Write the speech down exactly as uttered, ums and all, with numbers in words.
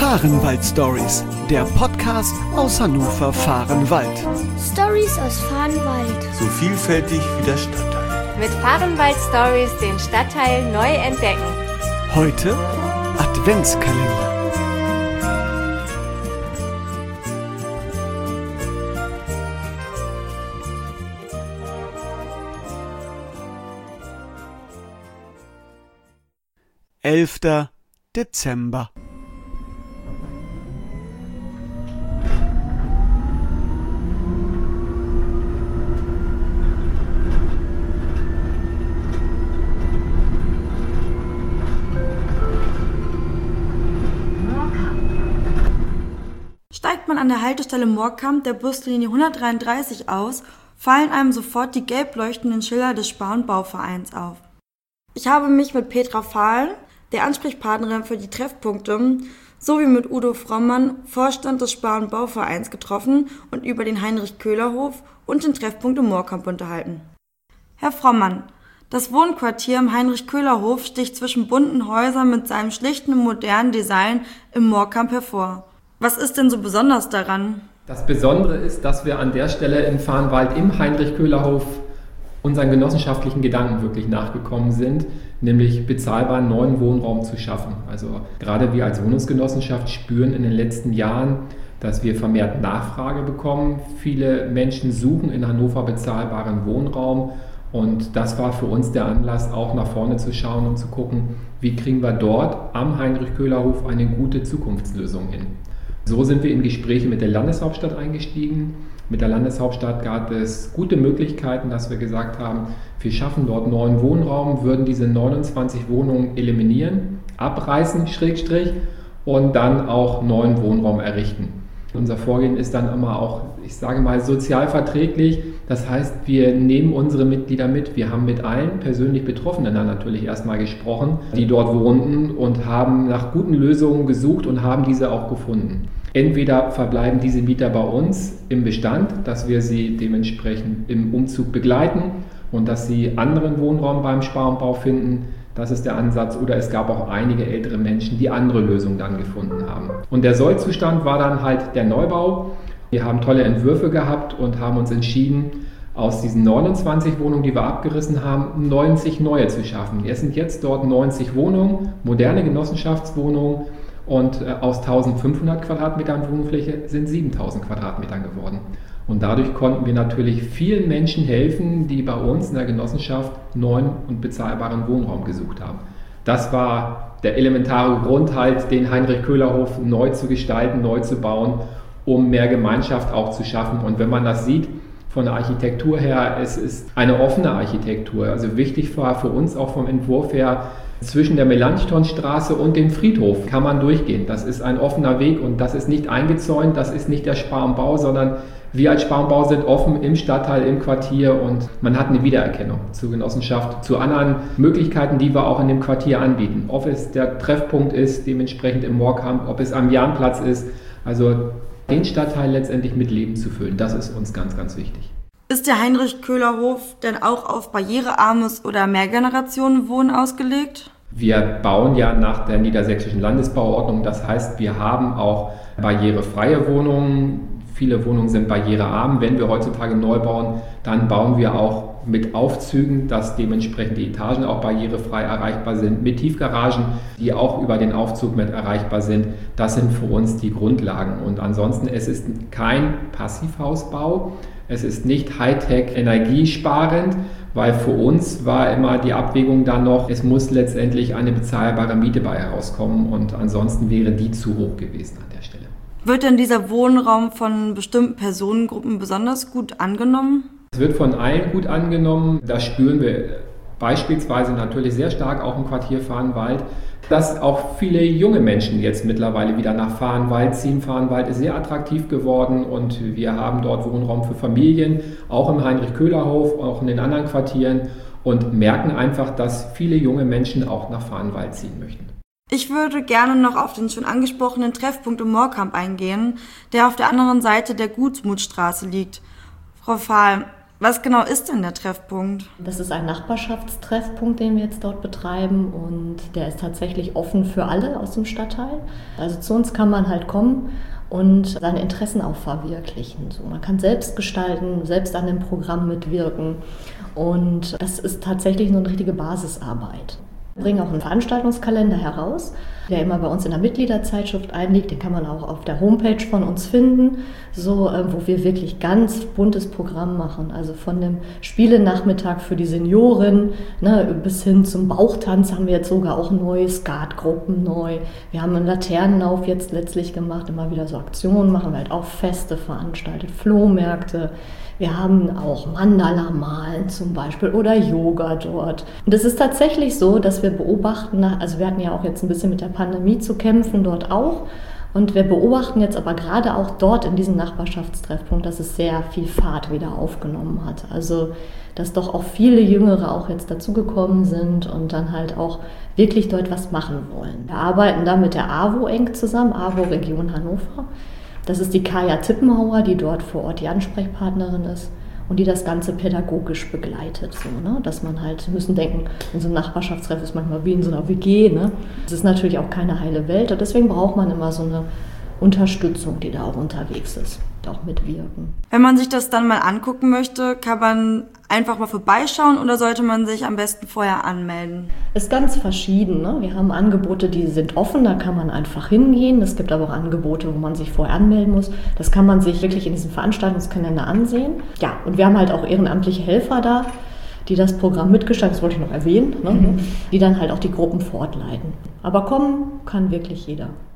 Fahrenwald-Stories, der Podcast aus Hannover-Fahrenwald. Stories aus Fahrenwald. So vielfältig wie der Stadtteil. Mit Fahrenwald-Stories den Stadtteil neu entdecken. Heute Adventskalender. elfter Dezember. Steigt man an der Haltestelle Moorkamp der Buslinie hundertdreiunddreißig aus, fallen einem sofort die gelb leuchtenden Schilder des Spar- und Bauvereins auf. Ich habe mich mit Petra Fahlen, der Ansprechpartnerin für die Treffpunkte, sowie mit Udo Frommann, Vorstand des Spar- und Bauvereins, getroffen und über den Heinrich-Köhler-Hof und den Treffpunkt im Moorkamp unterhalten. Herr Frommann, das Wohnquartier im Heinrich-Köhler-Hof sticht zwischen bunten Häusern mit seinem schlichten und modernen Design im Moorkamp hervor. Was ist denn so besonders daran? Das Besondere ist, dass wir an der Stelle im Fahrenwald im Heinrich-Köhler-Hof unseren genossenschaftlichen Gedanken wirklich nachgekommen sind, nämlich bezahlbaren neuen Wohnraum zu schaffen. Also gerade wir als Wohnungsgenossenschaft spüren in den letzten Jahren, dass wir vermehrt Nachfrage bekommen. Viele Menschen suchen in Hannover bezahlbaren Wohnraum und das war für uns der Anlass, auch nach vorne zu schauen und zu gucken, wie kriegen wir dort am Heinrich-Köhler-Hof eine gute Zukunftslösung hin. So sind wir in Gespräche mit der Landeshauptstadt eingestiegen. Mit der Landeshauptstadt gab es gute Möglichkeiten, dass wir gesagt haben, wir schaffen dort neuen Wohnraum, würden diese neunundzwanzig Wohnungen eliminieren, abreißen, Schrägstrich, und dann auch neuen Wohnraum errichten. Unser Vorgehen ist dann immer auch, ich sage mal, sozial verträglich. Das heißt, wir nehmen unsere Mitglieder mit. Wir haben mit allen persönlich Betroffenen dann natürlich erstmal gesprochen, die dort wohnten, und haben nach guten Lösungen gesucht und haben diese auch gefunden. Entweder verbleiben diese Mieter bei uns im Bestand, dass wir sie dementsprechend im Umzug begleiten und dass sie anderen Wohnraum beim Spar und Bau finden. Das ist der Ansatz. Oder es gab auch einige ältere Menschen, die andere Lösungen dann gefunden haben. Und der Sollzustand war dann halt der Neubau. Wir haben tolle Entwürfe gehabt und haben uns entschieden, aus diesen neunundzwanzig Wohnungen, die wir abgerissen haben, neunzig neue zu schaffen. Es sind jetzt dort neunzig Wohnungen, moderne Genossenschaftswohnungen. Und aus eintausendfünfhundert Quadratmetern Wohnfläche sind siebentausend Quadratmetern geworden. Und dadurch konnten wir natürlich vielen Menschen helfen, die bei uns in der Genossenschaft neuen und bezahlbaren Wohnraum gesucht haben. Das war der elementare Grund, halt den Heinrich-Köhler-Hof neu zu gestalten, neu zu bauen, um mehr Gemeinschaft auch zu schaffen. Und wenn man das sieht, von der Architektur her, es ist eine offene Architektur. Also wichtig war für uns auch vom Entwurf her, zwischen der Melanchthonstraße und dem Friedhof kann man durchgehen. Das ist ein offener Weg und das ist nicht eingezäunt, das ist nicht der Spar und Bau, sondern wir als Spar und Bau sind offen im Stadtteil, im Quartier, und man hat eine Wiedererkennung zur Genossenschaft, zu anderen Möglichkeiten, die wir auch in dem Quartier anbieten. Ob es der Treffpunkt ist, dementsprechend im Moorkamp, ob es am Jahnplatz ist, also den Stadtteil letztendlich mit Leben zu füllen, das ist uns ganz, ganz wichtig. Ist der Heinrich-Köhler-Hof denn auch auf barrierearmes oder Mehrgenerationenwohnen ausgelegt? Wir bauen ja nach der Niedersächsischen Landesbauordnung, das heißt, wir haben auch barrierefreie Wohnungen. Viele Wohnungen sind barrierearm. Wenn wir heutzutage neu bauen, dann bauen wir auch mit Aufzügen, dass dementsprechend die Etagen auch barrierefrei erreichbar sind, mit Tiefgaragen, die auch über den Aufzug mit erreichbar sind. Das sind für uns die Grundlagen. Und ansonsten, es ist kein Passivhausbau. Es ist nicht Hightech energiesparend, weil für uns war immer die Abwägung dann noch, es muss letztendlich eine bezahlbare Miete bei herauskommen, und ansonsten wäre die zu hoch gewesen an der Stelle. Wird denn dieser Wohnraum von bestimmten Personengruppen besonders gut angenommen? Es wird von allen gut angenommen. Das spüren wir beispielsweise natürlich sehr stark auch im Quartier Fahrenwald, dass auch viele junge Menschen jetzt mittlerweile wieder nach Fahrenwald ziehen. Fahrenwald ist sehr attraktiv geworden und wir haben dort Wohnraum für Familien, auch im Heinrich-Köhler-Hof, auch in den anderen Quartieren, und merken einfach, dass viele junge Menschen auch nach Fahrenwald ziehen möchten. Ich würde gerne noch auf den schon angesprochenen Treffpunkt im Moorkamp eingehen, der auf der anderen Seite der Gutsmutstraße liegt. Frau Fahl, Was genau ist denn der Treffpunkt? Das ist ein Nachbarschaftstreffpunkt, den wir jetzt dort betreiben und der ist tatsächlich offen für alle aus dem Stadtteil. Also zu uns kann man halt kommen und seine Interessen auch verwirklichen. So, man kann selbst gestalten, selbst an dem Programm mitwirken und das ist tatsächlich nur eine richtige Basisarbeit. Wir bringen auch einen Veranstaltungskalender heraus, der immer bei uns in der Mitgliederzeitschrift einliegt. Den kann man auch auf der Homepage von uns finden, so, wo wir wirklich ganz buntes Programm machen. Also von dem Spielenachmittag für die Senioren, ne, bis hin zum Bauchtanz haben wir jetzt sogar auch neue Skatgruppen neu. Wir haben einen Laternenlauf jetzt letztlich gemacht, immer wieder so Aktionen machen wir halt auch Feste veranstaltet, Flohmärkte. Wir haben auch Mandala-Malen zum Beispiel oder Yoga dort. Und es ist tatsächlich so, dass wir beobachten, also wir hatten ja auch jetzt ein bisschen mit der Pandemie zu kämpfen, dort auch. Und wir beobachten jetzt aber gerade auch dort in diesem Nachbarschaftstreffpunkt, dass es sehr viel Fahrt wieder aufgenommen hat. Also dass doch auch viele Jüngere auch jetzt dazugekommen sind und dann halt auch wirklich dort was machen wollen. Wir arbeiten da mit der A W O eng zusammen, A W O Region Hannover. Das ist die Kaya Tippenhauer, die dort vor Ort die Ansprechpartnerin ist und die das Ganze pädagogisch begleitet. So, ne? Dass man halt, wir müssen denken, in so einem Nachbarschaftstreff ist manchmal wie in so einer W G. Ne? Das ist natürlich auch keine heile Welt und deswegen braucht man immer so eine Unterstützung, die da auch unterwegs ist, auch mitwirken. Wenn man sich das dann mal angucken möchte, kann man einfach mal vorbeischauen oder sollte man sich am besten vorher anmelden? Ist ganz verschieden. Ne? Wir haben Angebote, die sind offen, da kann man einfach hingehen. Es gibt aber auch Angebote, wo man sich vorher anmelden muss. Das kann man sich wirklich in diesem Veranstaltungskalender ansehen. Ja, und wir haben halt auch ehrenamtliche Helfer da, die das Programm mitgestalten, das wollte ich noch erwähnen, ne? Mhm. Die dann halt auch die Gruppen fortleiten. Aber kommen kann wirklich jeder.